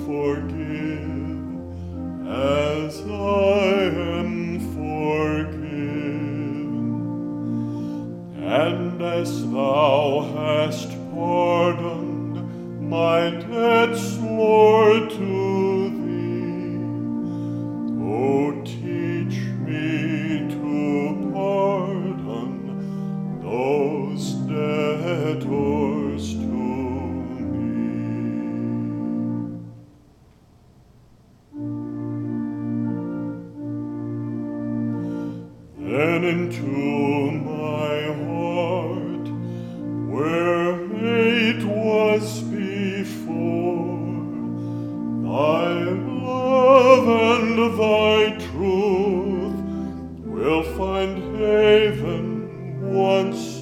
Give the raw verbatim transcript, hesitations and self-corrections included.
forgive as I am forgiven. And as thou hast pardoned my debts, Lord, to thee, O teach me to pardon those debtors to me. Then into my heart, where hate was before, thy love and thy truth will find haven once